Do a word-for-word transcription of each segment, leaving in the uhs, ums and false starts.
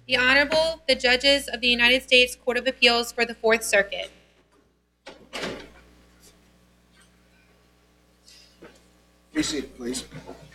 The Honorable, the Judges of the United States Court of Appeals for the Fourth Circuit. Be seated, please.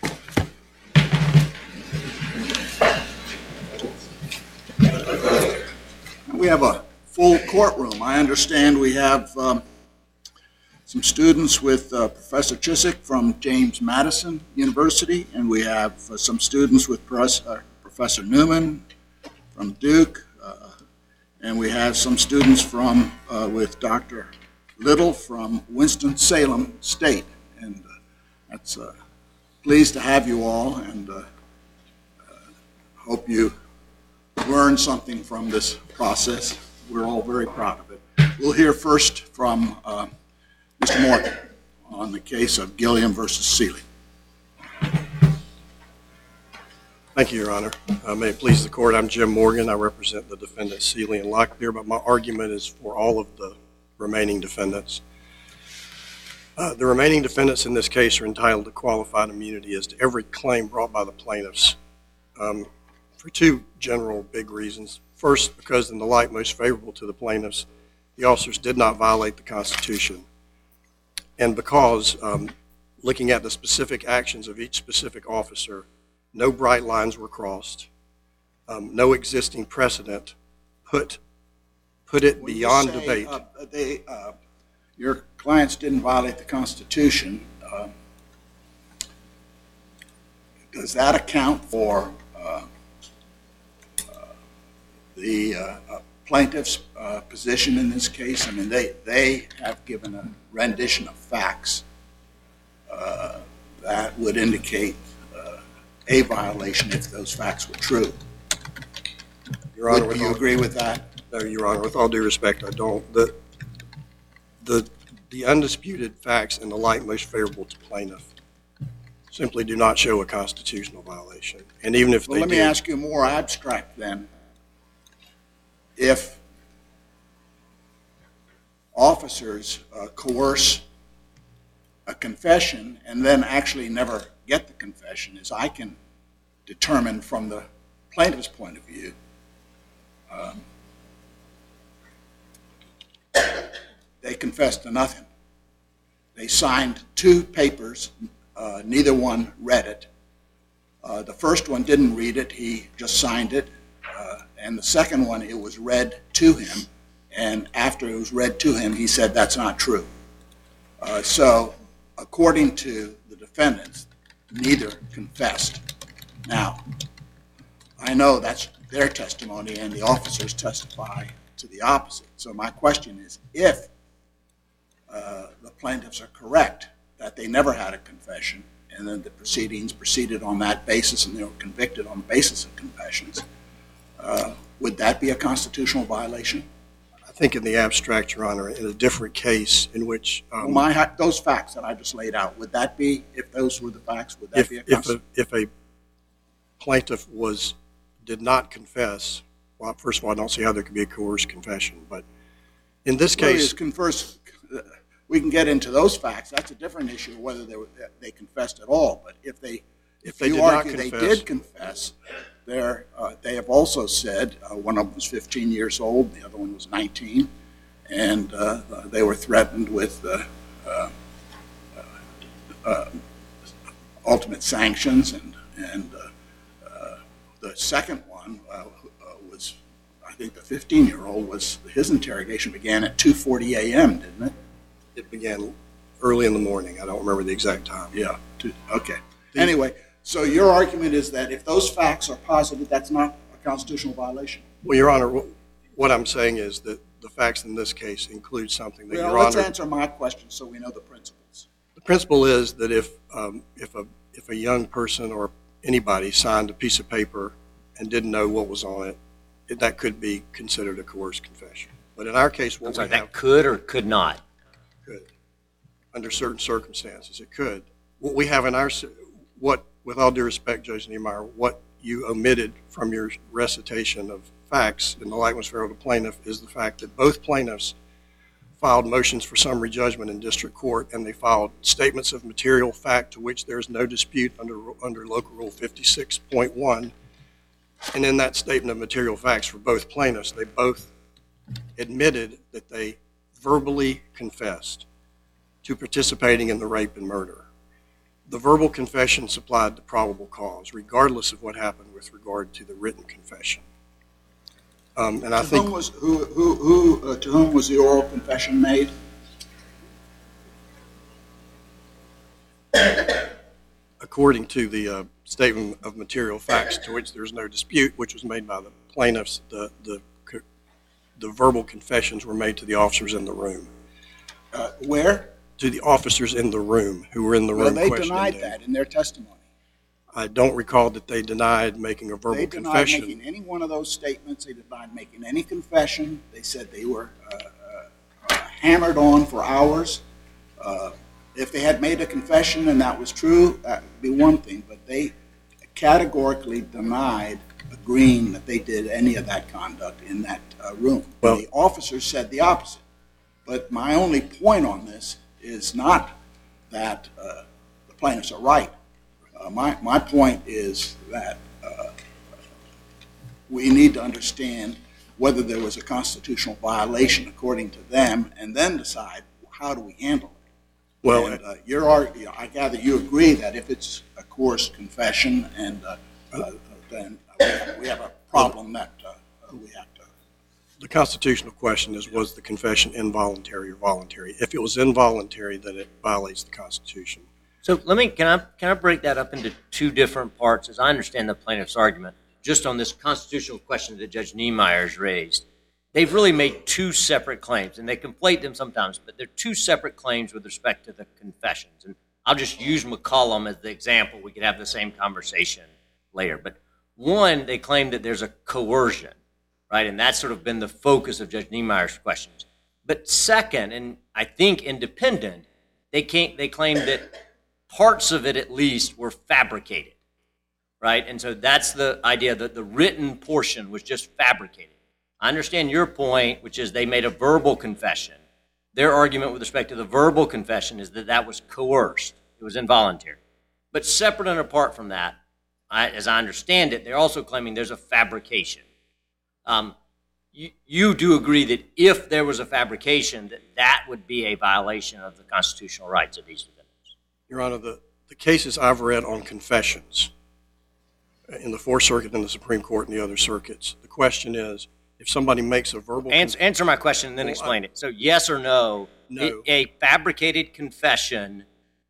We have a full courtroom. I understand we have um, some students with uh, Professor Chizik from James Madison University, and we have uh, some students with Professor, Professor Newman from Duke, uh, and we have some students from uh, with Doctor Little from Winston-Salem State. And uh, that's uh, pleased to have you all, and uh, uh, hope you learn something from this process. We're all very proud of it. We'll hear first from uh, Mister Morgan on the case of Gilliam versus Seeley. Thank you, Your Honor. Uh, may it please the Court, I'm Jim Morgan. I represent the defendants Seeley and Locklear, but my argument is for all of the remaining defendants. Uh, the remaining defendants in this case are entitled to qualified immunity as to every claim brought by the plaintiffs um, for two general big reasons. First, because in the light most favorable to the plaintiffs, the officers did not violate the Constitution. And because, um, looking at the specific actions of each specific officer, no bright lines were crossed, um, no existing precedent put, put it When beyond you say, debate. Uh, they, uh, your clients didn't violate the Constitution. Uh, does that account for uh, uh, the uh, uh, plaintiff's uh, position in this case? I mean, they, they have given a rendition of facts uh, that would indicate uh, a violation if those facts were true. Your Honor, Would you all, agree with that? No, Your Honor, with all due respect, I don't. The, the, the undisputed facts in the light most favorable to plaintiff simply do not show a constitutional violation. And even if Well, they let did, me ask you more abstract then. If officers uh, coerce a confession and then actually never get the confession, as I can determine from the plaintiff's point of view, um, they confessed to nothing. They signed two papers. Uh, neither one read it. Uh, the first one didn't read it. He just signed it. Uh, and the second one, it was read to him. And after it was read to him, he said, that's not true. Uh, so according to the defendants, neither confessed. Now, I know that's their testimony, and the officers testify to the opposite. So my question is, if uh, the plaintiffs are correct that they never had a confession, and then the proceedings proceeded on that basis, and they were convicted on the basis of confessions, uh, would that be a constitutional violation? I think in the abstract, Your Honor, in a different case in which um, well, my, those facts that I just laid out, would that be, if those were the facts, would that if, be a if, constitutional? a, if a plaintiff was did not confess, well, first of all, I don't see how there could be a coerced confession. But in this Well, case, it's converse, we can get into those facts. That's a different issue, whether they were, they confessed at all. But if they, if, if they you did argue not they confess, did confess, they're, uh, they have also said uh, one of them was fifteen years old, the other one was nineteen, and uh, uh, they were threatened with uh, uh, uh, ultimate sanctions. And and uh, uh, the second one uh, uh, was, I think, the fifteen-year-old was his interrogation began at two forty a.m. Didn't it? it began early in the morning. I don't remember the exact time. Yeah. Two, okay. Anyway, so your argument is that if those facts are positive, that's not a constitutional violation? Well, Your Honor, what I'm saying is that the facts in this case include something that, Well, Your let's Honor, answer my question so we know the principles. the principle is that if um, if a if a young person or anybody signed a piece of paper and didn't know what was on it, it that could be considered a coerced confession. But in our case, what I'm sorry, we have that could or could not? could, under certain circumstances, it could. What we have in our, what, with all due respect, Judge Niemeyer, what you omitted from your recitation of facts in the light most favorable to plaintiff is the fact that both plaintiffs filed motions for summary judgment in district court, and they filed statements of material fact to which there is no dispute under under Local Rule fifty-six point one And in that statement of material facts for both plaintiffs, they both admitted that they verbally confessed to participating in the rape and murder. The verbal confession supplied the probable cause, regardless of what happened with regard to the written confession. Um, and I to think whom was who who who uh, to whom was the oral confession made? according to the uh, statement of material facts, to which there's no dispute, which was made by the plaintiffs, the the the verbal confessions were made to the officers in the room. Uh, where? To the officers in the room who were in the Well, room they questioning denied them. that in their testimony. I don't recall that they denied making a verbal They denied confession. making any one of those statements. They denied making any confession. They said they were uh, uh, uh, hammered on for hours. Uh, if they had made a confession and that was true, that would be one thing. But they categorically denied agreeing that they did any of that conduct in that uh, room. Well, the officers said the opposite. But my only point on this is not that uh, the plaintiffs are right. Uh, my, my point is that uh, we need to understand whether there was a constitutional violation according to them, and then decide how do we handle it. Well, and, uh, you're, you know, I gather you agree that if it's a coerced confession, and uh, uh, then we have, we have a problem that uh, we have to. the constitutional question is, was the confession involuntary or voluntary? If it was involuntary, then it violates the Constitution. So let me, can I, can I break that up into two different parts, as I understand the plaintiff's argument, just on this constitutional question that Judge Niemeyer's raised. They've really made two separate claims, and they conflate them sometimes, but they're two separate claims with respect to the confessions. And I'll just use McCollum as the example. We could have the same conversation later. But one, they claim that there's a coercion, right? And that's sort of been the focus of Judge Niemeyer's questions. But second, and I think independent, they can't, they claim that parts of it at least were fabricated, right? And so that's the idea that the written portion was just fabricated. I understand your point, which is they made a verbal confession. Their argument with respect to the verbal confession is that that was coerced. It was involuntary. But separate and apart from that, I, as I understand it, they're also claiming there's a fabrication. Um, you, you do agree that if there was a fabrication, that that would be a violation of the constitutional rights of these defendants? Your Honor, the, the cases I've read on confessions in the Fourth Circuit and the Supreme Court and the other circuits, the question is, if somebody makes a verbal... Answer, answer my question and then well, explain I, it. So yes or no, no. A, a fabricated confession,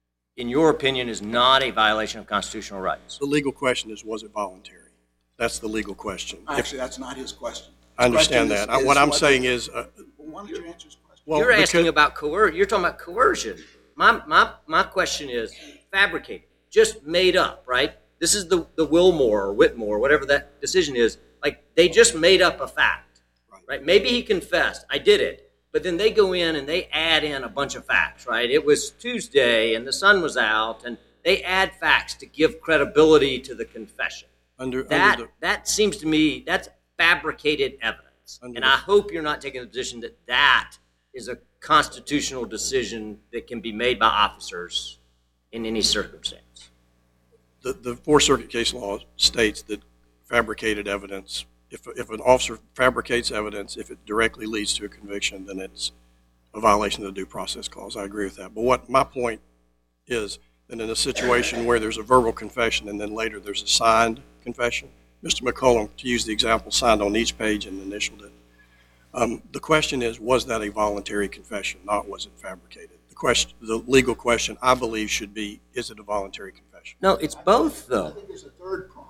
in your opinion, is not a violation of constitutional rights? The legal question is, was it voluntary? That's the legal question. Actually, if, that's not his question. His I understand question that. Is, what is I'm whether, saying is... Uh, why don't you answer his question? well, You're asking because, about coercion. You're talking about coercion. My, my, my question is fabricated, just made up, right? This is the, the Wilmore or Whitmore, whatever that decision is. Like, they just made up a fact, right? right? Maybe he confessed, I did it. But then they go in and they add in a bunch of facts, right? It was Tuesday and the sun was out, and they add facts to give credibility to the confession. Under, that, under the, that seems to me, that's fabricated evidence. And the, I hope you're not taking the position that that is a constitutional decision that can be made by officers in any circumstance. The, the Fourth Circuit case law states that fabricated evidence, if, if an officer fabricates evidence, if it directly leads to a conviction, then it's a violation of the due process clause. I agree with that. But what my point is that in a situation where there's a verbal confession and then later there's a signed confession, Mister McCollum, to use the example, signed on each page and initialed it. Um, the question is, was that a voluntary confession, not was it fabricated? The question, the legal question, I believe, should be, is it a voluntary confession? No, it's both, though. I think there's a third prong.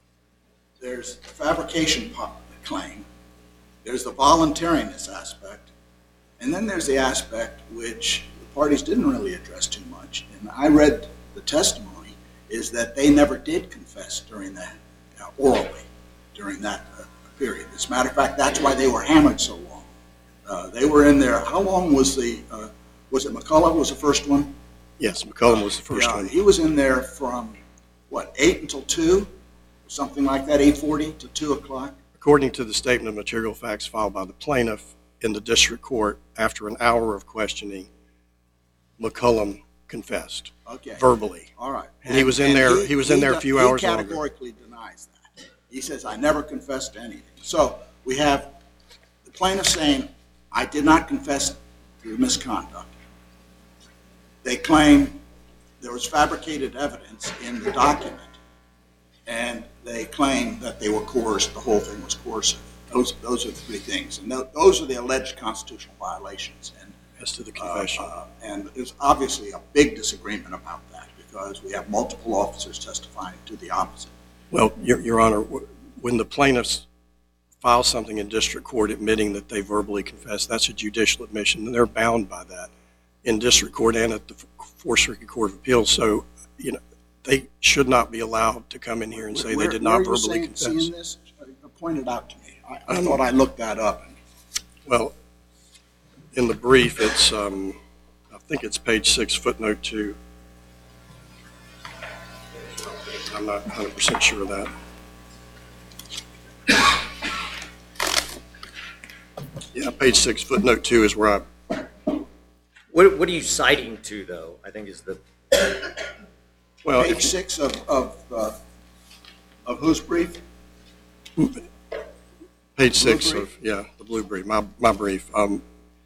There's the fabrication claim, there's the voluntariness aspect, and then there's the aspect which the parties didn't really address too much, and I read the testimony, is that they never did confess during that, uh, orally, during that uh, period. As a matter of fact, that's why they were hammered so long. Uh, they were in there, how long was the, uh, was it McCullough was the first one? Yes, McCollum was the first yeah, one. He was in there from, what, eight until two? Something like that, eight forty to two o'clock? According to the statement of material facts filed by the plaintiff in the district court, after an hour of questioning, McCollum confessed Okay. verbally. All right. And he was in there- he was in there a few hours He longer. categorically denies that. He says, I never confessed to anything. So we have the plaintiff saying, I did not confess to misconduct. They claim there was fabricated evidence in the document, and they claim that they were coerced, the whole thing was coercive. Those, those are the three things, and th those are the alleged constitutional violations. And as to the confession. Uh, uh, and there's obviously a big disagreement about that because we have multiple officers testifying to the opposite. Well, Your, Your Honor, when the plaintiffs file something in district court admitting that they verbally confess, that's a judicial admission, and they're bound by that in district court and at the Fourth Circuit Court of Appeals. So, you know, they should not be allowed to come in here and say where, they did not where verbally you confess. Seeing this? Uh, point it out to me. I, I um, thought I looked that up. Well, in the brief, it's, um, I think it's page six, footnote two. I'm not one hundred percent sure of that. Yeah, page six, footnote two is where I... What, what are you citing to, though, I think is the... Well, page six of, of, uh, of whose brief? Page six of, yeah, the blue brief, my, my brief. Um,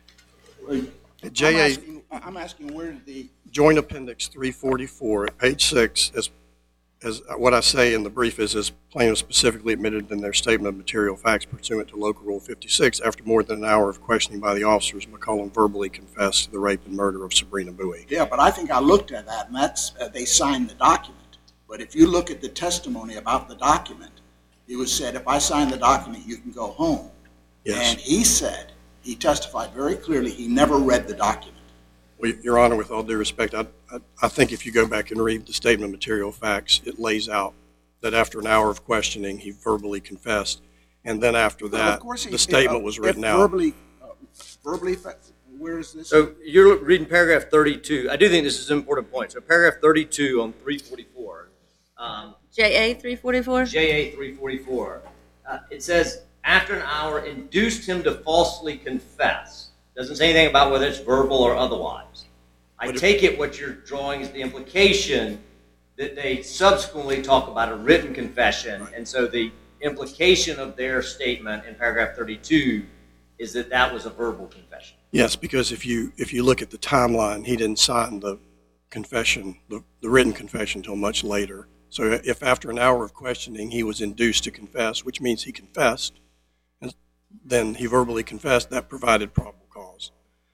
J A, I'm asking, I'm asking where did the... Joint Appendix three forty-four at page six, as, as what I say in the brief is, as plaintiffs specifically admitted in their statement of material facts pursuant to Local Rule fifty-six, after more than an hour of questioning by the officers, McCollum verbally confessed to the rape and murder of Sabrina Bowie. Yeah, but I think I looked at that, and that's, uh, they signed the document. But if you look at the testimony about the document, it was said, if I sign the document, you can go home. Yes. And he said, he testified very clearly, he never read the document. Well, Your Honor, with all due respect, I, I, I think if you go back and read the statement of material facts, it lays out that after an hour of questioning, he verbally confessed. And then after that, well, he, the statement uh, was written out. Verbally, uh, verbally, where is this? So you're reading paragraph thirty-two. I do think this is an important point. So paragraph thirty-two on three forty-four. Um, J A three forty-four? J A three forty-four. Uh, it says, after an hour, induced him to falsely confess. Doesn't say anything about whether it's verbal or otherwise. I take it what you're drawing is the implication that they subsequently talk about a written confession, right. And so the implication of their statement in paragraph thirty-two is that that was a verbal confession. Yes, because if you if you look at the timeline, he didn't sign the confession, the, the written confession, until much later. So if after an hour of questioning he was induced to confess, which means he confessed, and then he verbally confessed, that provided probable cause.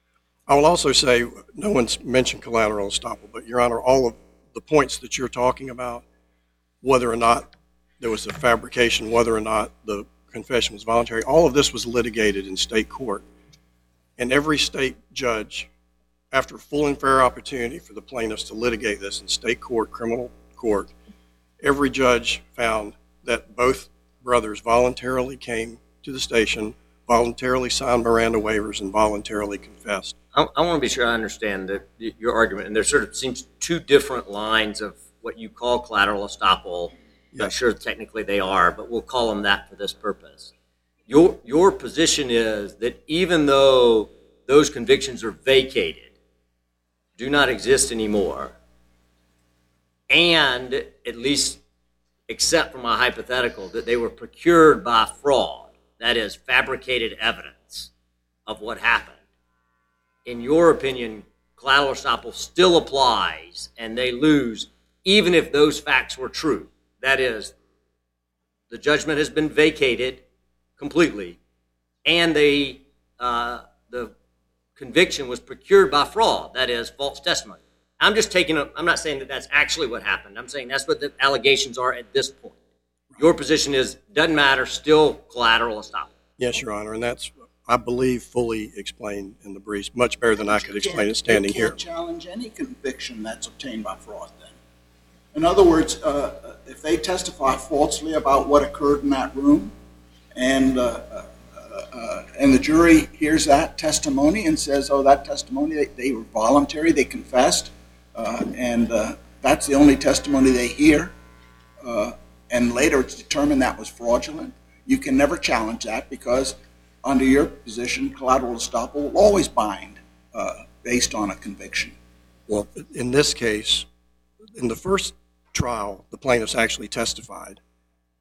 I will also say, no one's mentioned collateral estoppel, but Your Honor, all of the points that you're talking about, whether or not there was a fabrication, whether or not the confession was voluntary, all of this was litigated in state court. And every state judge, after full and fair opportunity for the plaintiffs to litigate this in state court, criminal court, every judge found that both brothers voluntarily came to the station, voluntarily signed Miranda waivers, and voluntarily confessed. I, I want to be sure I understand the, your argument, and there sort of seems two different lines of what you call collateral estoppel. Yes. Not sure technically they are, but we'll call them that for this purpose. Your, your position is that even though those convictions are vacated, do not exist anymore, and at least except for my hypothetical, that they were procured by fraud, that is, fabricated evidence of what happened. In your opinion, collateral estoppel still applies, and they lose, even if those facts were true. That is, the judgment has been vacated completely, and they, uh, the conviction was procured by fraud, that is, false testimony. I'm just taking a, I'm not saying that that's actually what happened. I'm saying that's what the allegations are at this point. Your position is, doesn't matter, still collateral estoppel. Yes, Your Honor, and that's, I believe, fully explained in the briefs, much better than I could explain it standing here. You can't challenge any conviction that's obtained by fraud, then. In other words, uh, if they testify falsely about what occurred in that room, and uh, uh, uh, and the jury hears that testimony and says, oh, that testimony, they, they were voluntary, they confessed, uh, and uh, that's the only testimony they hear, uh, and later it's determined that was fraudulent, you can never challenge that because under your position, collateral estoppel will always bind uh, based on a conviction. Well, in this case, in the first trial, the plaintiffs actually testified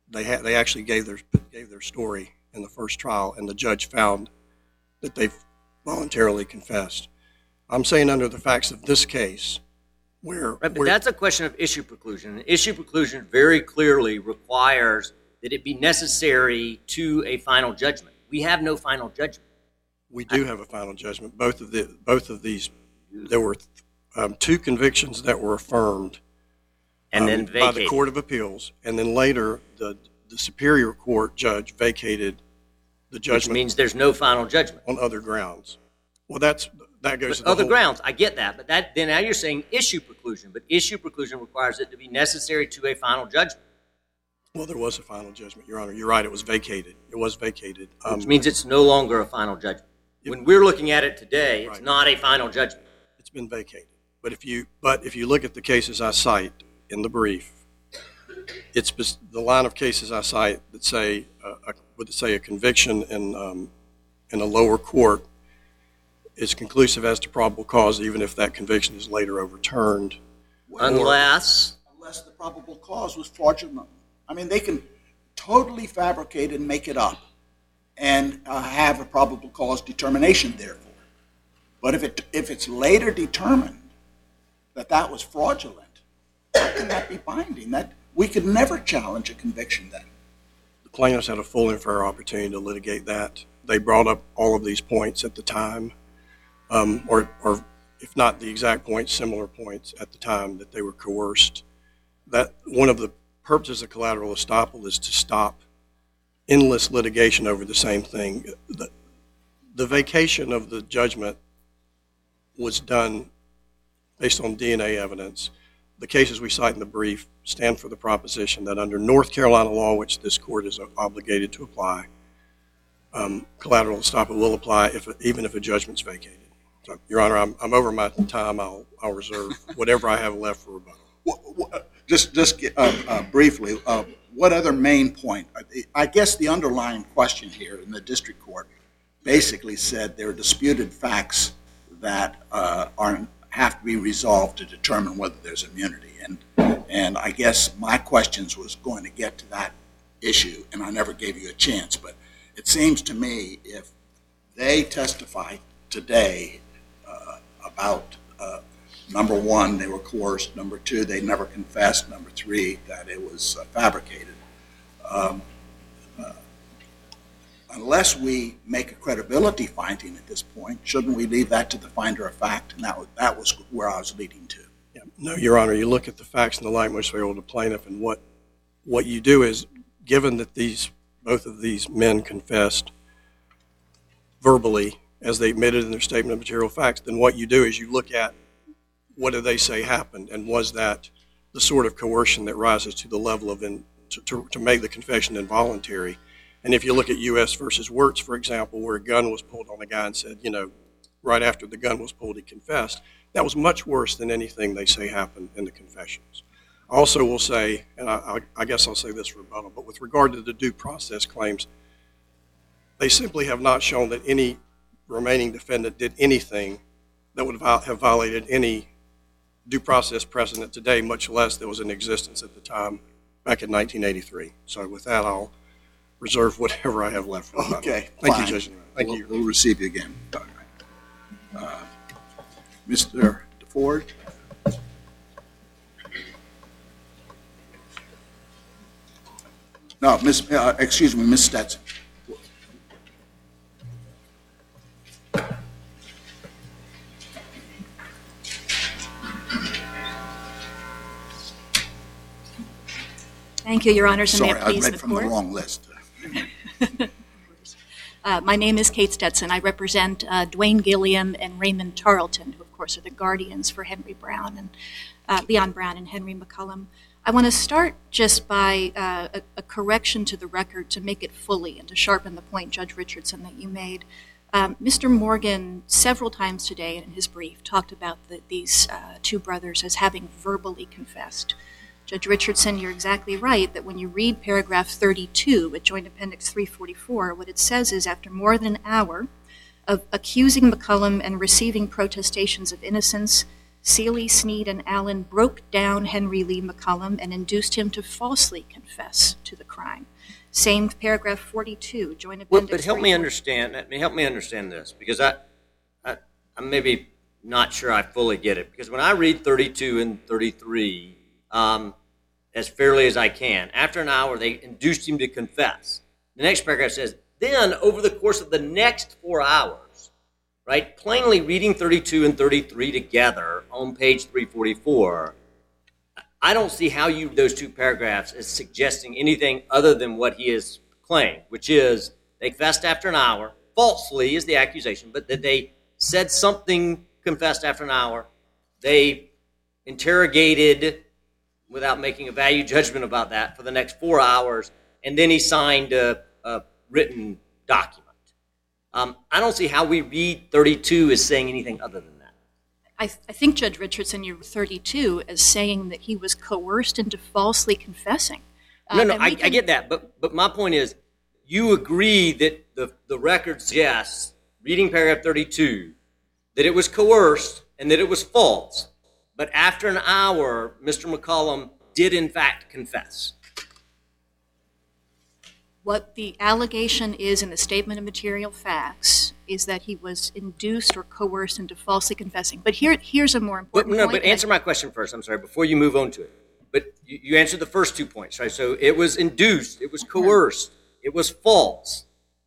they ha- they actually gave their gave their story in the first trial, and the judge found that they voluntarily confessed. I'm saying under the facts of this case, where, Right, but where that's a question of issue preclusion. And issue preclusion very clearly requires that it be necessary to a final judgment. We have no final judgment. we do have a final judgment. Both of the both of these, there were um, two convictions that were affirmed And um, then by vacated. the Court of Appeals, and then later the the Superior Court judge vacated the Which judgment means there's no final judgment. on other grounds. Well, that's that goes But to the other whole- grounds, I get that, but that then now you're saying issue preclusion, but issue preclusion requires it to be necessary to a final judgment, Well, there was a final judgment, Your Honor. You're right. It was vacated. It was vacated. Um, which means it's no longer a final judgment. When we're looking at it today, it's Right. not a final judgment. It's been vacated. But if you but if you look at the cases I cite in the brief, it's bes- the line of cases I cite that say uh, a, would say a conviction in um, in a lower court is conclusive as to probable cause, even if that conviction is later overturned. Unless, Unless the probable cause was fraudulent. I mean, they can totally fabricate and make it up and uh, have a probable cause determination therefore. But if it if it's later determined that that was fraudulent, how can that be binding? That we could never challenge a conviction then. The plaintiffs had a full and fair opportunity to litigate that. They brought up all of these points at the time, um, or, or if not the exact points, similar points at the time that they were coerced. That one of the purposes of collateral estoppel is to stop endless litigation over the same thing. The, the vacation of the judgment was done based on D N A evidence. The cases we cite in the brief stand for the proposition that under North Carolina law, which this court is obligated to apply, um, collateral estoppel will apply if even if a judgment's vacated. So, Your Honor, I'm, I'm over my time. I'll, I'll reserve whatever I have left for rebuttal. What, what, just just uh, uh, briefly, uh, what other main point? I guess the underlying question here in the district court basically said there are disputed facts that uh, are have to be resolved to determine whether there's immunity. And and I guess my questions was going to get to that issue, and I never gave you a chance. But it seems to me if they testify today uh, about uh, number one, they were coerced. Number two, they never confessed. Number three, that it was uh, fabricated. Um, uh, unless we make a credibility finding at this point, shouldn't we leave that to the finder of fact? And that was, that was where I was leading to. Yeah. No, Your Honor, you look at the facts in the light most favorable to plaintiff, and what what you do is, given that these both of these men confessed verbally as they admitted in their statement of material facts, then what you do is you look at what do they say happened, and was that the sort of coercion that rises to the level of in, to, to, to make the confession involuntary. And if you look at U S versus Wirtz, for example, where a gun was pulled on a guy and said, you know, right after the gun was pulled, he confessed, that was much worse than anything they say happened in the confessions. I also will say, and I, I, I guess I'll say this for rebuttal, but with regard to the due process claims, they simply have not shown that any remaining defendant did anything that would have violated any due process precedent today, much less that was in existence at the time back in nineteen eighty-three. So with that, I'll reserve whatever I have left for rebuttal. Okay, Thank fine. you, Judge. Thank we'll, you. We'll receive you again. Uh, Mister DeFord? No, Miss, uh, excuse me, Miz Stetson. Thank you, Your Honors, and may Sorry, it I please read the from the Court. wrong list. Uh, my name is Kate Stetson. I represent uh, Dwayne Gilliam and Raymond Tarleton, who, of course, are the guardians for Henry Brown and uh, Leon Brown and Henry McCullum. I want to start just by uh, a, a correction to the record to make it fully and to sharpen the point, Judge Richardson, that you made. Um, Mister Morgan, several times today in his brief, talked about the, these uh, two brothers as having verbally confessed. Judge Richardson, you're exactly right that when you read paragraph thirty-two at Joint Appendix three forty-four, what it says is after more than an hour of accusing McCullum and receiving protestations of innocence, Seeley, Sneed, and Allen broke down Henry Lee McCollum and induced him to falsely confess to the crime. Same paragraph forty-two, Joint Appendix. Well, but help me thirty-four. understand. I mean, help me understand this, because I, I, I'm maybe not sure I fully get it. Because when I read thirty-two and thirty-three, um, as fairly as I can, after an hour they induced him to confess. The next paragraph says, then over the course of the next four hours, right? Plainly reading thirty-two and thirty-three together on page three forty-four. I don't see how you those two paragraphs as suggesting anything other than what he has claimed, which is they confessed after an hour, falsely is the accusation, but that they said something, confessed after an hour. They interrogated without making a value judgment about that for the next four hours, and then he signed a, a written document. Um, I don't see how we read thirty-two as saying anything other than that. I, th- I think, Judge Richardson, you're thirty-two as saying that he was coerced into falsely confessing. Uh, No, no, and we I, can- I get that, but but my point is, you agree that the, the record suggests, reading paragraph thirty-two, that it was coerced and that it was false, but after an hour, Mister McCollum did in fact confess. What the allegation is in the statement of material facts is that he was induced or coerced into falsely confessing. But here, here's a more But important no, point. but answer my question first, I'm sorry, before you move on to it. But you, you answered the first two points, right? So it was induced, it was coerced, it was false.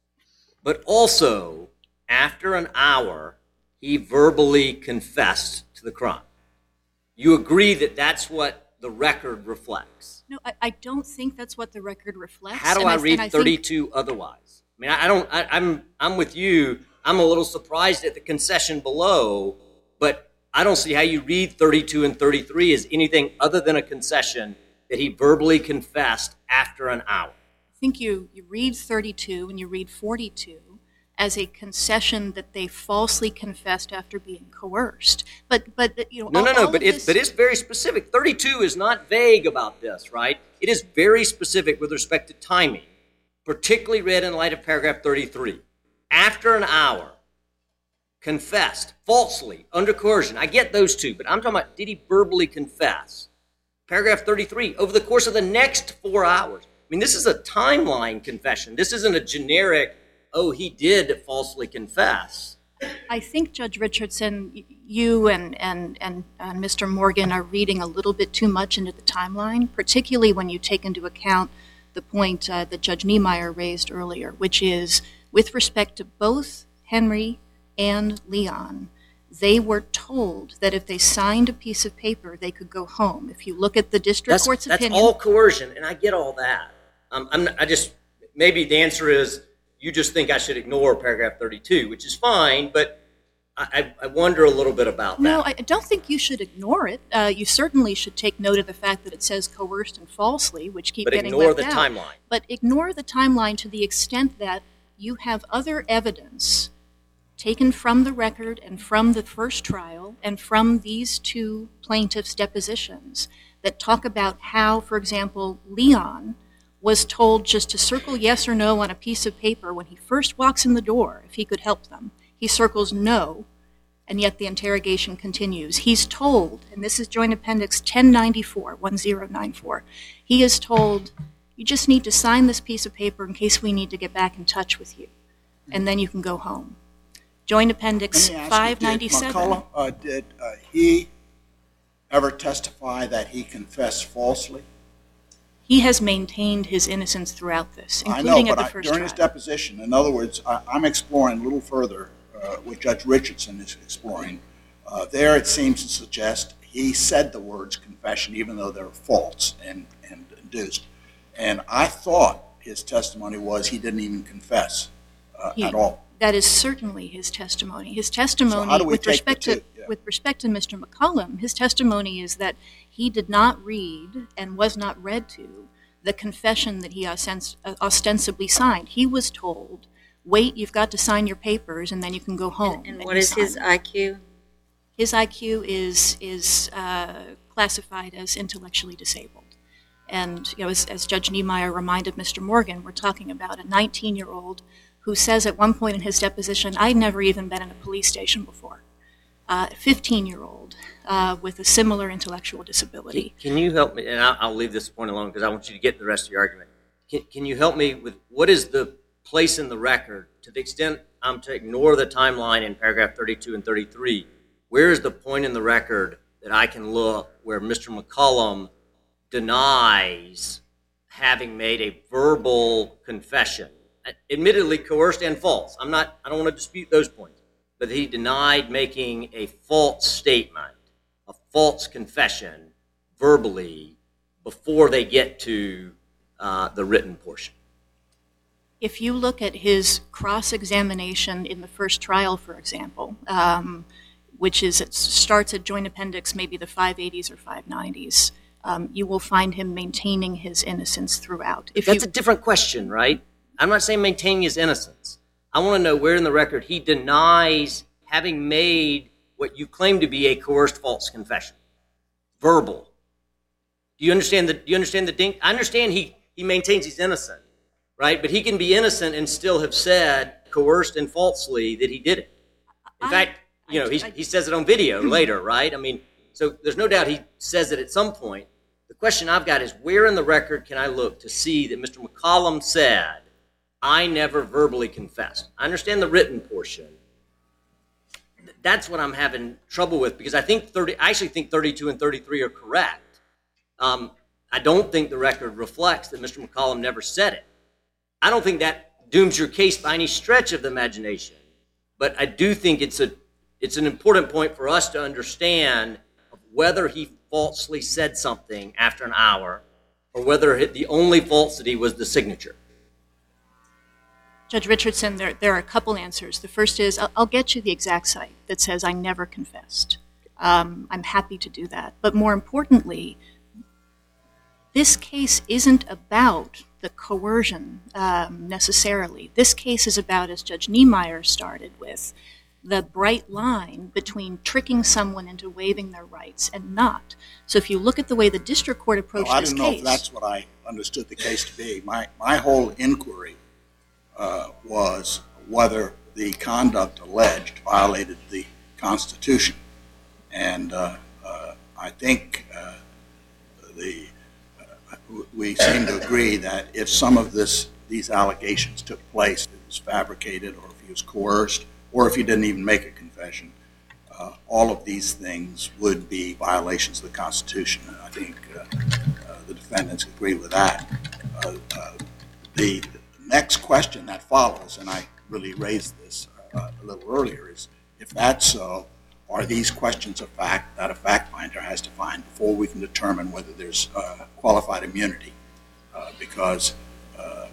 But also, after an hour, he verbally confessed to the crime. You agree that that's what the record reflects. No, I, I don't think that's what the record reflects. How do and I and read think- thirty-two otherwise? I mean, I I don't. I, I'm I'm with you. I'm a little surprised at the concession below, but I don't see how you read thirty-two and thirty-three as anything other than a concession that he verbally confessed after an hour. I think you, you read thirty-two and you read forty-two as a concession that they falsely confessed after being coerced. But, but you know, No, all, no, no. all But of it's this- but it's very specific. thirty-two is not vague about this, right? It is very specific with respect to timing, particularly read in light of paragraph thirty-three. After an hour, confessed falsely under coercion. I get those two, but I'm talking about did he verbally confess? Paragraph thirty-three. Over the course of the next four hours. I mean, this is a timeline confession. This isn't a generic, oh, he did falsely confess. I think, Judge Richardson, y- you and, and, and uh, Mister Morgan are reading a little bit too much into the timeline, particularly when you take into account the point uh, that Judge Niemeyer raised earlier, which is with respect to both Henry and Leon, they were told that if they signed a piece of paper, they could go home. If you look at the district That's, court's that's opinion. all coercion, and I get all that. Um, I'm, I just, maybe the answer is you just think I should ignore paragraph thirty-two, which is fine, but I, I wonder a little bit about that. No, I don't think you should ignore it. Uh, you certainly should take note of the fact that it says coerced and falsely, which keep But getting ignore left the out. timeline. But ignore the timeline to the extent that you have other evidence taken from the record and from the first trial and from these two plaintiffs' depositions that talk about how, for example, Leon was told just to circle yes or no on a piece of paper when he first walks in the door, if he could help them. He circles no, and yet the interrogation continues. He's told, and this is Joint Appendix ten ninety-four, ten ninety-four, he is told, you just need to sign this piece of paper in case we need to get back in touch with you, and then you can go home. Joint Appendix Let me ask you, five did ninety-seven. McCullough, uh, did uh, he ever testify that he confessed falsely? He has maintained his innocence throughout this, I including know, at but the I- first during his trial. deposition, in other words, I- I'm exploring a little further uh, what Judge Richardson is exploring. Uh, There, it seems to suggest he said the words confession, even though they're false and and induced. And I thought his testimony was he didn't even confess uh, He- at all. That is certainly his testimony. His testimony, how do we with take the respect to two? Yeah. with respect to Mister McCullum, his testimony is that he did not read and was not read to the confession that he ostens- uh, ostensibly signed. He was told, "Wait, you've got to sign your papers, and then you can go home." And And what he is his signed. I Q? His I Q is is uh, classified as intellectually disabled. And you know, as, as Judge Niemeyer reminded Mister Morgan, we're talking about a nineteen-year-old who says at one point in his deposition, "I'd never even been in a police station before." uh, a fifteen-year-old uh, with a similar intellectual disability. Can you help me, and I'll, I'll leave this point alone because I want you to get the rest of your argument. Can, can you help me with what is the place in the record, to the extent I'm to ignore the timeline in paragraph thirty-two and thirty-three, where is the point in the record that I can look where Mister McCollum denies having made a verbal confession, admittedly coerced and false? I'm not, I don't want to dispute those points, but he denied making a false statement, a false confession verbally before they get to uh, the written portion. If you look at his cross-examination in the first trial, for example, um, which is it starts at Joint Appendix, maybe the five eighties or five nineties, um, you will find him maintaining his innocence throughout. If That's you, a different question, right? I'm not saying maintaining his innocence. I want to know where in the record he denies having made what you claim to be a coerced false confession, verbal. Do you understand the? Do you understand the dink? I understand he he maintains he's innocent, right? But he can be innocent and still have said coerced and falsely that he did it. In I, fact, you know, I, he's, I, he says it on video later, right? I mean, so there's no doubt he says it at some point. The question I've got is where in the record can I look to see that Mister McCollum said, I never verbally confessed? I understand the written portion. That's what I'm having trouble with because I think thirty. I actually think thirty-two and thirty-three are correct. Um, I don't think the record reflects that Mister McCollum never said it. I don't think that dooms your case by any stretch of the imagination, but I do think it's a it's an important point for us to understand whether he falsely said something after an hour or whether the only falsity was the signature. Judge Richardson, there, there are a couple answers. The first is, I'll, I'll get you the exact site that says I never confessed. Um, I'm happy to do that. But more importantly, this case isn't about the coercion um, necessarily. This case is about, as Judge Niemeyer started with, the bright line between tricking someone into waiving their rights and not. So if you look at the way the district court approached Well, I this don't know case... if that's what I understood the case to be. My, my whole inquiry uh, was whether the conduct alleged violated the Constitution. And uh, uh, I think uh, the uh, we seem to agree that if some of this these allegations took place, it was fabricated or if he was coerced, or if he didn't even make a confession, uh, all of these things would be violations of the Constitution. And I think uh, uh, the defendants agree with that. Uh, uh, the next question that follows, and I really raised this uh, a little earlier, is if that's so, are these questions of fact that a fact finder has to find before we can determine whether there's uh, qualified immunity? Uh, because uh,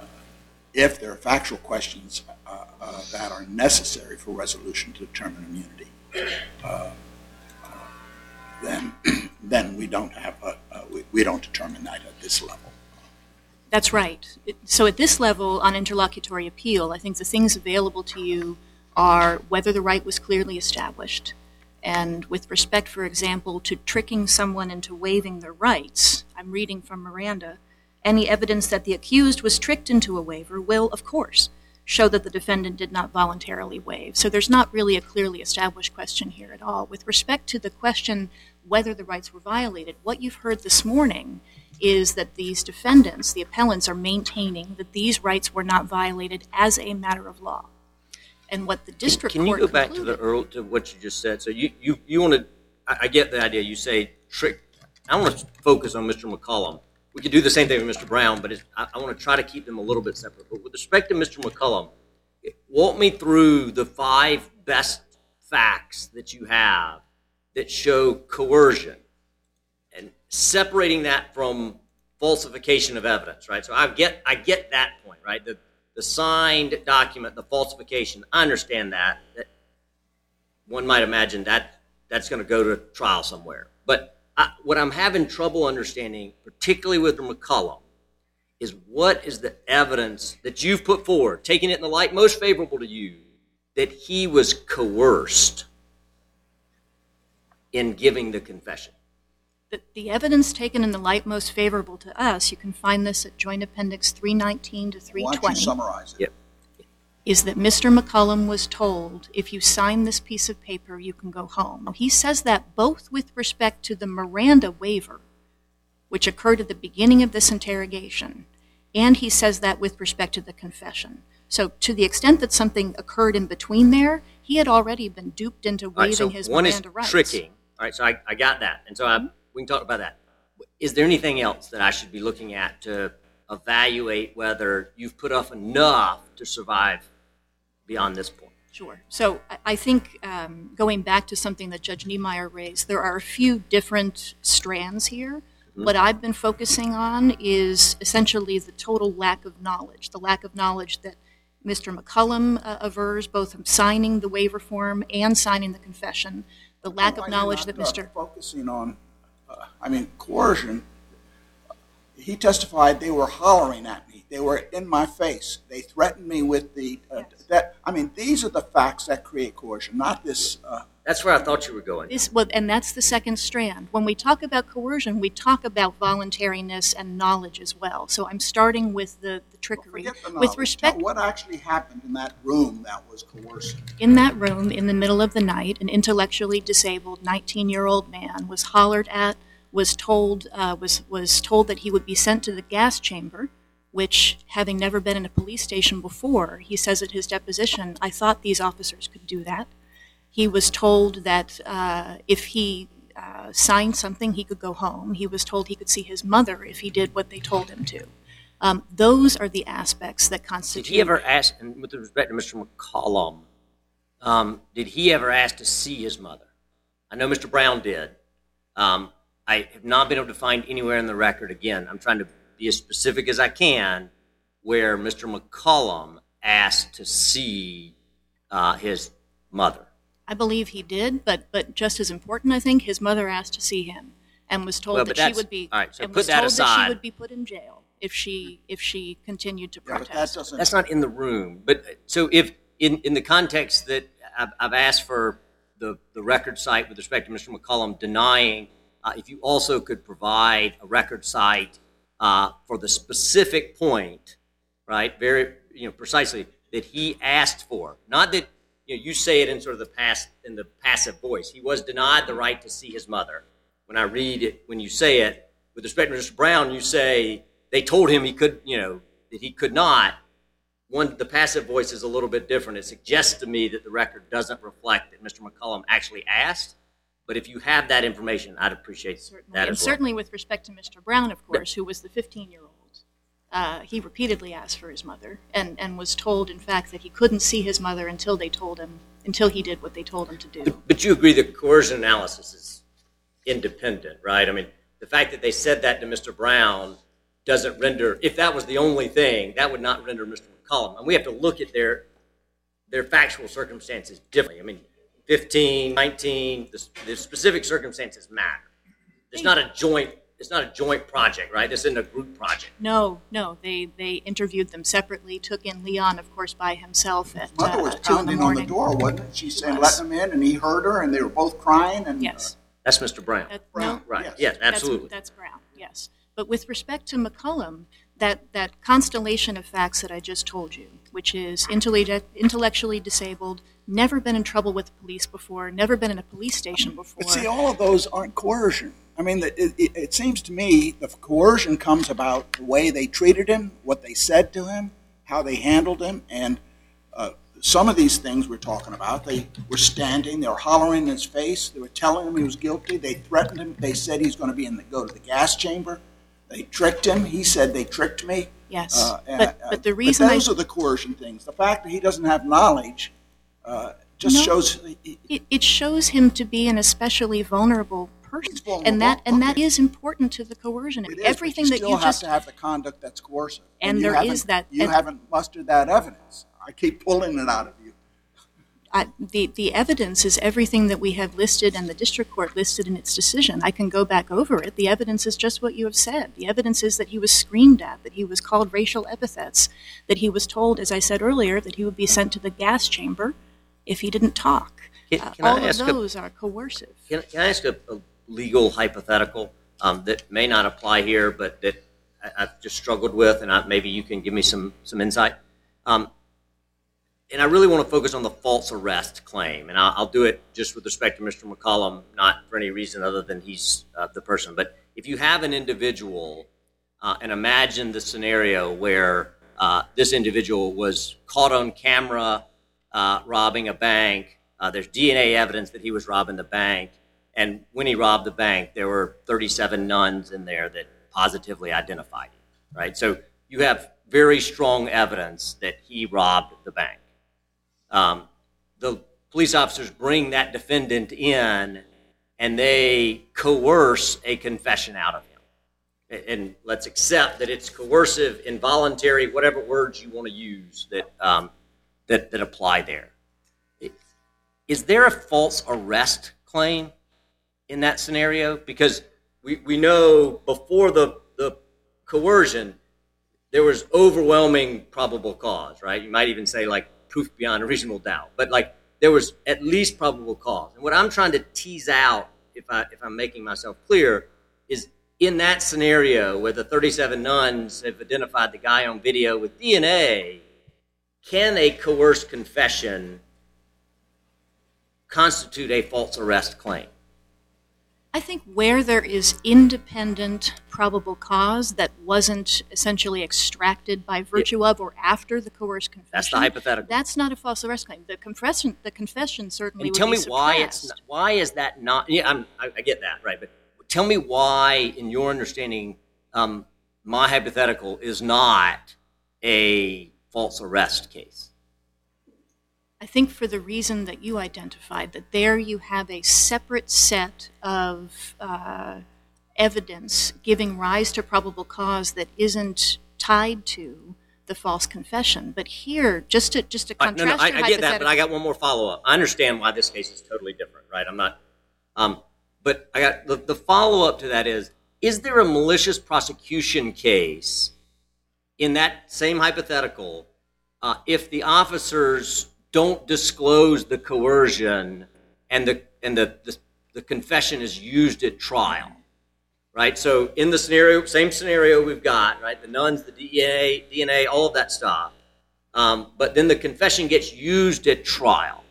if there are factual questions uh, uh, that are necessary for resolution to determine immunity, uh, uh, then then we don't have a, uh, we, we don't determine that at this level. That's right. It- So at this level, on interlocutory appeal, I think the things available to you are whether the right was clearly established. And with respect, for example, to tricking someone into waiving their rights, I'm reading from Miranda, any evidence that the accused was tricked into a waiver will, of course, show that the defendant did not voluntarily waive. So there's not really a clearly established question here at all. With respect to the question whether the rights were violated, what you've heard this morning is that these defendants, the appellants, are maintaining that these rights were not violated as a matter of law. And what the district Can court you go back to concluded- the Earl to what you just said? So you you, you want to? I, I get the idea. You say trick. I want to focus on Mister McCollum. We could do the same thing with Mister Brown, but it's, I, I want to try to keep them a little bit separate. But with respect to Mister McCollum, walk me through the five best facts that you have that show coercion, and separating that from falsification of evidence. Right. So I get I get that point. Right. The The signed document, the falsification, I understand that. That one might imagine that that's going to go to trial somewhere. But I, what I'm having trouble understanding, particularly with McCollum, is what is the evidence that you've put forward, taking it in the light most favorable to you, that he was coerced in giving the confession? The, the evidence taken in the light most favorable to us, you can find this at Joint Appendix three nineteen to three Why twenty. don't you summarize it? Yep. is that Mister McCollum was told, if you sign this piece of paper, you can go home. He says that both with respect to the Miranda waiver, which occurred at the beginning of this interrogation, and he says that with respect to the confession. So to the extent that something occurred in between there, he had already been duped into waiving All right, so his one Miranda is rights. tricking. All right, so I, I got that. And so I, we can talk about that. Is there anything else that I should be looking at to evaluate whether you've put off enough to survive beyond this point? Sure. So I- I think um, going back to something that Judge Niemeyer raised, there are a few different strands here. Mm-hmm. What I've been focusing on is essentially the total lack of knowledge, the lack of knowledge that Mister McCollum uh, avers, both of signing the waiver form and signing the confession, the lack Why of are you knowledge not, that uh, Mister Focusing on, uh, I mean, coercion. He testified they were hollering at me. They were in my face. They threatened me with the, uh, Yes. that, I mean, these are the facts that create coercion, not this, uh, That's where I thought you were going. This, well, and that's the second strand. When we talk about coercion, we talk about voluntariness and knowledge as well. So I'm starting with the, the trickery. forget the With knowledge. respect, Tell what actually happened in that room that was coercive. in that room, in the middle of the night, an intellectually disabled nineteen-year-old man was hollered at, was told uh, was was told that he would be sent to the gas chamber, which, having never been in a police station before, he says at his deposition, I thought these officers could do that. He was told that uh, if he uh, signed something, he could go home. He was told he could see his mother if he did what they told him to. Um, those are the aspects that constitute. Did he ever ask, and with respect to Mister McCollum, um, did he ever ask to see his mother? I know Mister Brown did. Um, I have not been able to find anywhere in the record, again, I'm trying to be as specific as I can, where Mister McCollum asked to see uh, his mother. I believe he did, but but just as important, I think, his mother asked to see him and was told Well, that but she that's- would be all right, so and put was that told that aside. she would be put in jail if she if she continued to Yeah, but that protest. doesn't. That's not in the room. But so if in, in the context that I've, I've asked for the, the record site with respect to Mister McCollum denying, uh, if you also could provide a record site uh, for the specific point, right, very, you know, precisely that he asked for, not that, you know, you say it in sort of the past, in the passive voice. He was denied the right to see his mother. When I read it, when you say it, with respect to Mister Brown, you say they told him he could, you know, that he could not. One, the passive voice is a little bit different. It suggests to me that the record doesn't reflect that Mister McCollum actually asked. But if you have that information, I'd appreciate Certainly. that And as well. certainly with respect to Mister Brown, of course, who was the fifteen-year-old. Uh, he repeatedly asked for his mother and, and was told, in fact, that he couldn't see his mother until they told him, until he did what they told him to do. But, but you agree that coercion analysis is independent, right? I mean, the fact that they said that to Mister Brown doesn't render, if that was the only thing, that would not render Mister McCollum. And we have to look at their their factual circumstances differently. I mean, fifteen, nineteen, the, the specific circumstances matter. It's not a joint, it's not a joint project, right? This isn't a group project. No, no, they, they interviewed them separately, took in Leon, of course, by himself at His mother was uh, two in the pounding on the morning. door, wasn't it? She said, was. let him in, and he heard her, and they were both crying, and. Yes. That's Mister Brown. That- Brown. no, Right, Yes. yes, That's- absolutely. That's, Brown, yes. But with respect to McCollum, that, that constellation of facts that I just told you, which is intellect- intellectually disabled, never been in trouble with the police before, never been in a police station before. But see, all of those aren't coercion. I mean, it, it, it seems to me the coercion comes about the way they treated him, what they said to him, how they handled him, and uh, some of these things we're talking about, they were standing, they were hollering in his face, they were telling him he was guilty, they threatened him, they said he's going to be in the, go to the gas chamber, they tricked him, he said they tricked me. Yes, Uh, and, but, uh, but the reason I... those are the coercion things. The fact that he doesn't have knowledge uh, just No. shows he, It, it shows him to be an especially vulnerable person, He's vulnerable, and that and that okay. is important to the coercion. It is, Everything but you that still you have just to have the conduct that's coercive. And you there haven't- is that- You and- haven't mustered that evidence. I keep pulling it out of you. I, the the evidence is everything that we have listed and the district court listed in its decision. I can go back over it. The evidence is just what you have said. The evidence is that he was screamed at, that he was called racial epithets, that he was told, as I said earlier, that he would be sent to the gas chamber if he didn't talk. Can- Uh, can I all of ask a- those are coercive. Can, can I ask a, a legal hypothetical um, that may not apply here, but that I, I've just struggled with, and I, maybe you can give me some some insight? Um, and I really want to focus on the false arrest claim, and I'll, I'll do it just with respect to Mister McCollum, not for any reason other than he's uh, the person. But if you have an individual, uh, and imagine the scenario where uh, this individual was caught on camera uh, robbing a bank, uh, there's D N A evidence that he was robbing the bank, and when he robbed the bank, there were thirty-seven nuns in there that positively identified him, right? So you have very strong evidence that he robbed the bank. Um, the police officers bring that defendant in, and they coerce a confession out of him. And let's accept that it's coercive, involuntary, whatever words you want to use that um, that, that apply there. Is there a false arrest claim in that scenario? Because we, we know before the, the coercion, there was overwhelming probable cause, right? You might even say like proof beyond a reasonable doubt, but like there was at least probable cause. And what I'm trying to tease out, if I if I'm making myself clear, is in that scenario where the thirty-seven nuns have identified the guy on video with D N A, can a coerced confession constitute a false arrest claim? I think where there is independent probable cause that wasn't essentially extracted by virtue of or after the coerced confession. That's the hypothetical. That's not a false arrest claim. The confession, the confession certainly and would tell be me why it's suppressed. not, why is that not? Yeah, I'm, I, I get that, right? But tell me why, in your understanding, um, my hypothetical is not a false arrest case. I think for the reason that you identified, that there you have a separate set of uh, evidence giving rise to probable cause that isn't tied to the false confession. But here, just to just to Uh, contrast no, no, I, your I get that, but I hypothetical- got one more follow-up. I understand why this case is totally different, right? I'm not, um, but I got the, the follow-up to that is: is there a malicious prosecution case in that same hypothetical uh, if the officers don't disclose the coercion and the and the, the the confession is used at trial, right? So in the scenario, same scenario we've got, right? The nuns, the D N A, D N A, all of that stuff. Um, but then the confession gets used at trial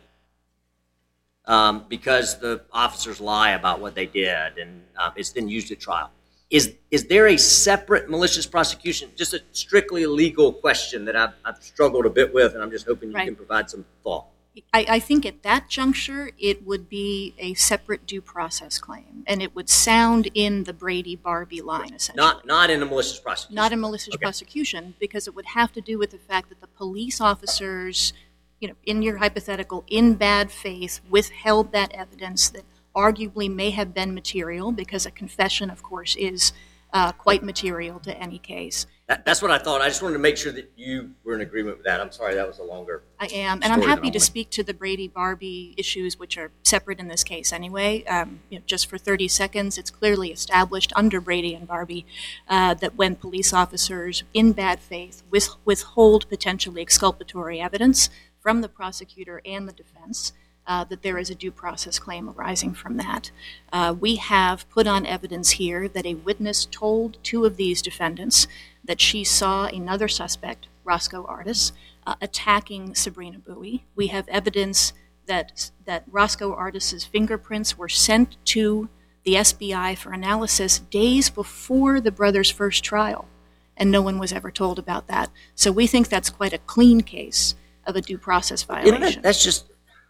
um, because the officers lie about what they did, and uh, it's then used at trial. Is is there a separate malicious prosecution? Just a strictly legal question that I've, I've struggled a bit with, and I'm just hoping you Right. can provide some thought. I, I think at that juncture, it would be a separate due process claim, and it would sound in the Brady-Barbie line, essentially. Not not in a malicious prosecution. Not a malicious Okay. prosecution, because it would have to do with the fact that the police officers, you know, in your hypothetical, in bad faith, withheld that evidence that arguably may have been material, because a confession, of course, is uh, quite material to any case. That, that's what I thought. I just wanted to make sure that you were in agreement with that. I'm sorry, that was a longer. I am, and I'm story happy than I to wanted. speak to the Brady-Barbie issues, which are separate in this case anyway. Um, you know, just for thirty seconds, it's clearly established under Brady and Barbie uh, that when police officers, in bad faith, with, withhold potentially exculpatory evidence from the prosecutor and the defense, Uh, that there is a due process claim arising from that. Uh, we have put on evidence here that a witness told two of these defendants that she saw another suspect, Roscoe Artis, uh, attacking Sabrina Bowie. We have evidence that that Roscoe Artis's fingerprints were sent to the S B I for analysis days before the brothers' first trial, and no one was ever told about that. So we think that's quite a clean case of a due process violation. Isn't that, that's just.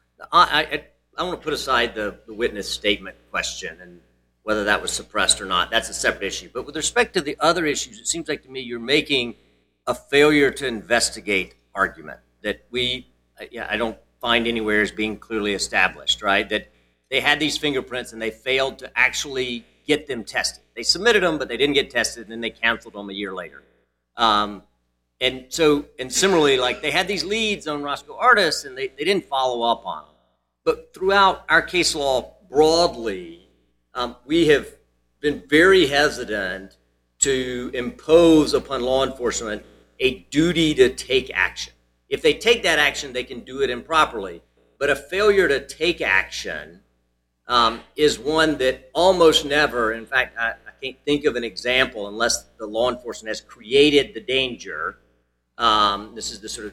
I, I, I want to put aside the, the witness statement question and whether that was suppressed or not. That's a separate issue. But with respect to the other issues, it seems like to me you're making a failure to investigate argument that we, yeah, I don't find anywhere as being clearly established, right? That they had these fingerprints and they failed to actually get them tested. They submitted them, but they didn't get tested, and then they canceled them a year later. Um, and so, and similarly, like they had these leads on Roscoe Artis, and they, they didn't follow up on them. But throughout our case law broadly, um, we have been very hesitant to impose upon law enforcement a duty to take action. If they take that action, they can do it improperly. But a failure to take action um, is one that almost never, in fact, I, I can't think of an example unless the law enforcement has created the danger. Um, this is the sort of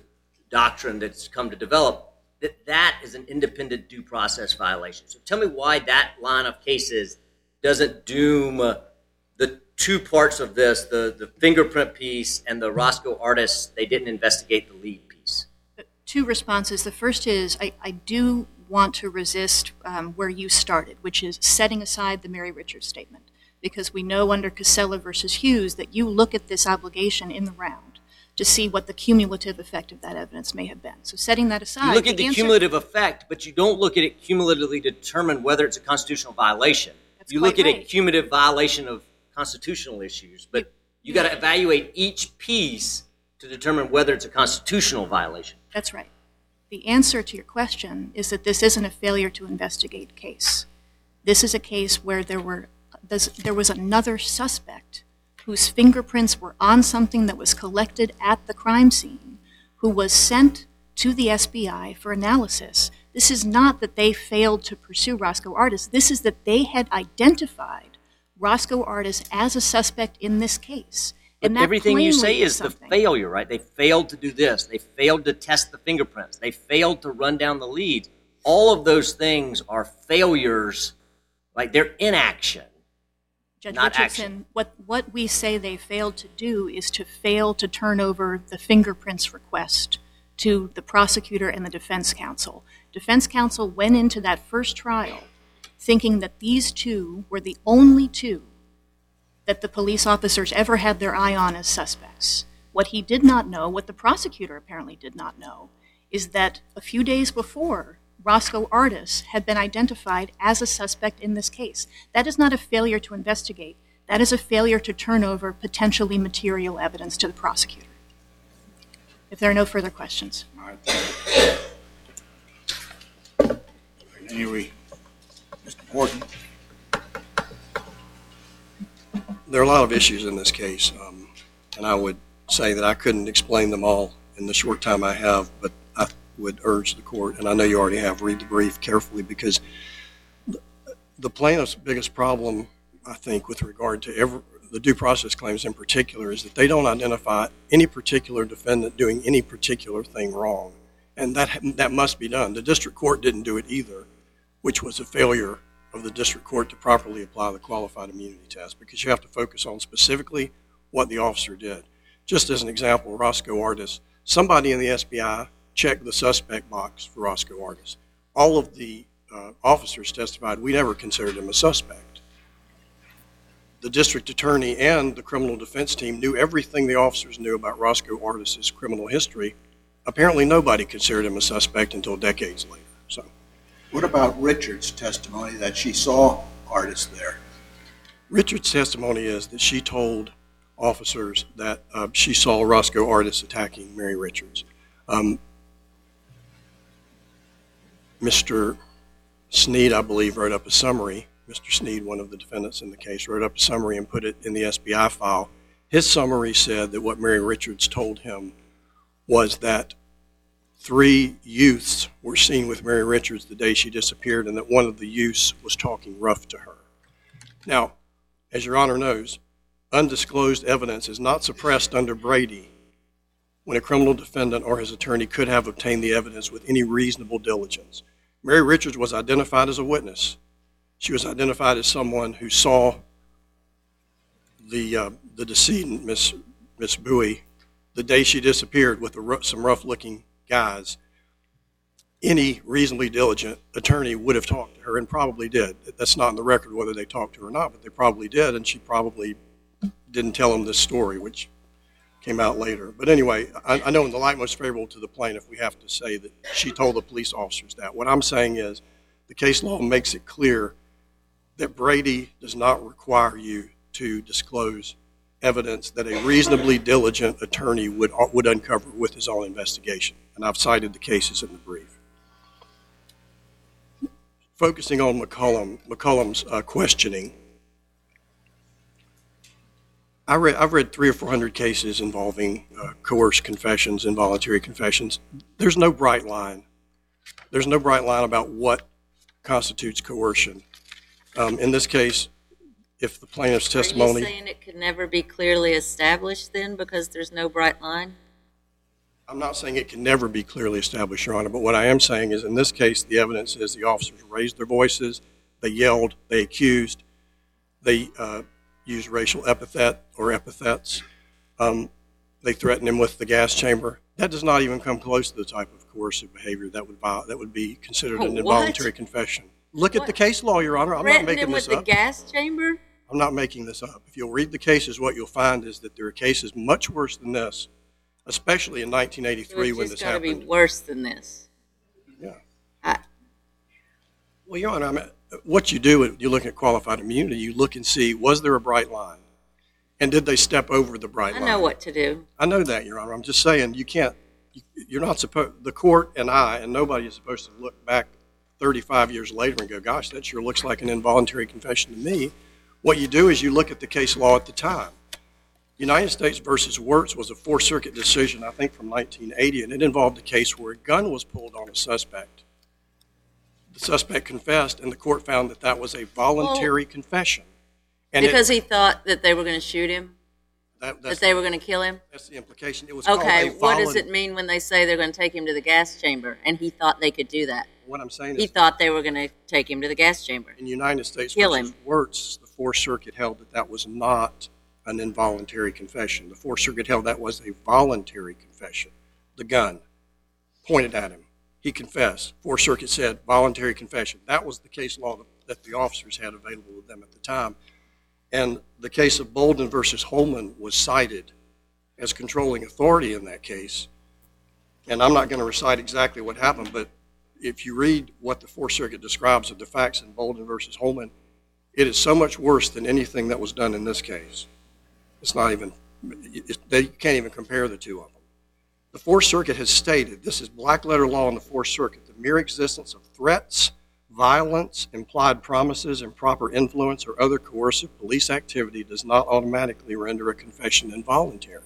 doctrine that's come to develop, that that is an independent due process violation. So tell me why that line of cases doesn't doom uh, the two parts of this, the, the fingerprint piece and the Roscoe artists, they didn't investigate the lead piece. Two responses. The first is I, I do want to resist um, where you started, which is setting aside the Mary Richards statement, because we know under Casella versus Hughes that you look at this obligation in the round to see what the cumulative effect of that evidence may have been. So setting that aside. You look at the, the answer, cumulative effect, but you don't look at it cumulatively to determine whether it's a constitutional violation. That's you look at right. a cumulative violation of constitutional issues, but you, you got to evaluate each piece to determine whether it's a constitutional violation. That's right. The answer to your question is that this isn't a failure to investigate case. This is a case where there were there was another suspect whose fingerprints were on something that was collected at the crime scene, who was sent to the S B I for analysis. This is not that they failed to pursue Roscoe Artis. This is that they had identified Roscoe Artis as a suspect in this case. But everything you say is the something. failure, right? They failed to do this. They failed to test the fingerprints. They failed to run down the leads. All of those things are failures, like they're inaction, Judge not Richardson, action. What, what we say they failed to do is to fail to turn over the fingerprints request to the prosecutor and the defense counsel. Defense counsel went into that first trial thinking that these two were the only two that the police officers ever had their eye on as suspects. What he did not know, what the prosecutor apparently did not know, is that a few days before, Roscoe Artis had been identified as a suspect in this case. That is not a failure to investigate. That is a failure to turn over potentially material evidence to the prosecutor. If there are no further questions. All right. Anyway, Mister Morgan. There are a lot of issues in this case, um, and I would say that I couldn't explain them all in the short time I have, but I would urge the court, and I know you already have, read the brief carefully, because the plaintiff's biggest problem, I think, with regard to every, the due process claims in particular, is that they don't identify any particular defendant doing any particular thing wrong, and that that must be done. The district court didn't do it either, which was a failure of the district court to properly apply the qualified immunity test, because you have to focus on specifically what the officer did. Just as an example, Roscoe Artis, somebody in the S B I checked the suspect box for Roscoe Artis. All of the uh, officers testified we never considered him a suspect. The district attorney and the criminal defense team knew everything the officers knew about Roscoe Artis' criminal history. Apparently nobody considered him a suspect until decades later. So. What about Richard's testimony that she saw Artis there? Richard's testimony is that she told officers that uh, she saw Roscoe Artis attacking Mary Richards. Um, Mister Sneed, I believe, wrote up a summary. Mister Sneed, one of the defendants in the case, wrote up a summary and put it in the S B I file. His summary said that what Mary Richards told him was that three youths were seen with Mary Richards the day she disappeared, and that one of the youths was talking rough to her. Now, as Your Honor knows, undisclosed evidence is not suppressed under Brady when a criminal defendant or his attorney could have obtained the evidence with any reasonable diligence. Mary Richards was identified as a witness. She was identified as someone who saw the uh, the decedent, Miss Miss Bowie, the day she disappeared with a, some rough-looking guys. Any reasonably diligent attorney would have talked to her, and probably did. That's not in the record whether they talked to her or not, but they probably did, and she probably didn't tell them this story, which came out later. But anyway, I, I know in the light most favorable to the plaintiff, we have to say that she told the police officers that. What I'm saying is the case law makes it clear that Brady does not require you to disclose evidence that a reasonably diligent attorney would would uncover with his own investigation. And I've cited the cases in the brief. Focusing on McCollum, McCollum's uh, questioning, I read, I've read three or four hundred cases involving uh, coerced confessions, involuntary confessions. There's no bright line. There's no bright line about what constitutes coercion. Um, in this case, if the plaintiff's testimony... Are you saying it could never be clearly established then because there's no bright line? I'm not saying it can never be clearly established, Your Honor, but what I am saying is in this case, the evidence is the officers raised their voices, they yelled, they accused, they uh, used racial epithet or epithets, um, they threatened him with the gas chamber. That does not even come close to the type of coercive behavior that would viol- that would be considered Oh, an what? involuntary confession. Look at What? the case law, Your Honor. I'm not Threatened making him this with up. the gas chamber? I'm not making this up. If you'll read the cases, what you'll find is that there are cases much worse than this, especially in nineteen eighty-three It's when just this got to be happened. worse than this. Yeah. I, Well, Your Honor, I mean, what you do, you look at qualified immunity, you look and see, was there a bright line? And did they step over the bright I line? know what to do. I know that, Your Honor. I'm just saying you can't, you- you're not supposed, the court and I, and nobody is supposed to look back thirty-five years later and go, gosh, that sure looks like an involuntary confession to me. What you do is you look at the case law at the time. United States versus Wirtz was a Fourth Circuit decision, I think, from nineteen eighty, and it involved a case where a gun was pulled on a suspect. The suspect confessed, and the court found that that was a voluntary confession. And Because it, he thought that they were going to shoot him? that, That that's, they were going to kill him? that's the implication. It was Okay, called a what does volun- it mean when they say they're going to take him to the gas chamber? And he thought they could do that. What I'm saying He is, thought they were going to take him to the gas chamber. in United States Kill versus him. Wirtz, the Fourth Circuit held that that was not an involuntary confession. The Fourth Circuit held that was a voluntary confession. The gun pointed at him. He confessed. Fourth Circuit said voluntary confession. That was the case law that the officers had available to them at the time. And the case of Bolden versus Holman was cited as controlling authority in that case. And I'm not going to recite exactly what happened, but if you read what the Fourth Circuit describes of the facts in Bolden versus Holman, it is so much worse than anything that was done in this case. It's not even, it, they can't even compare the two of them. The Fourth Circuit has stated, this is black letter law in the Fourth Circuit, the mere existence of threats, violence, implied promises, improper influence, or other coercive police activity does not automatically render a confession involuntary.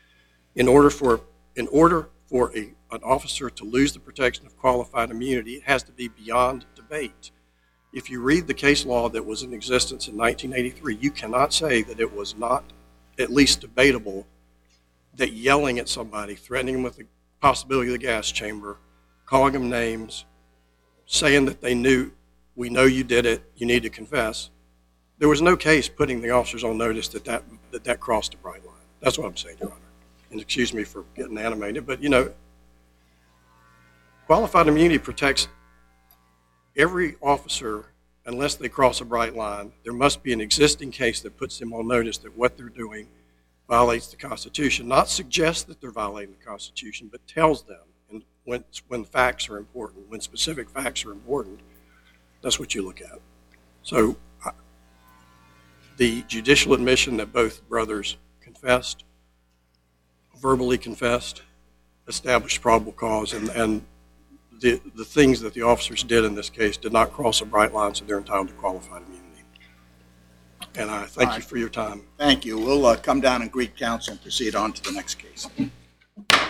In order for, in order for a, an officer to lose the protection of qualified immunity, it has to be beyond debate. If you read the case law that was in existence in nineteen eighty-three, you cannot say that it was not at least debatable that yelling at somebody, threatening them with the possibility of the gas chamber, calling them names, saying that they knew, we know you did it, you need to confess, there was no case putting the officers on notice that that, that, that crossed a bright line. That's what I'm saying, Your Honor. And excuse me for getting animated, but you know, qualified immunity protects every officer unless they cross a bright line. There must be an existing case that puts them on notice that what they're doing violates the Constitution, not suggests that they're violating the Constitution, but tells them, and when, when facts are important, when specific facts are important, that's what you look at. So I, the judicial admission that both brothers confessed, verbally confessed, established probable cause, and, and the, the things that the officers did in this case did not cross a bright line, so they're entitled to qualified immunity. And I thank All you right. for your time. Thank you. We'll uh, come down and greet counsel and proceed on to the next case.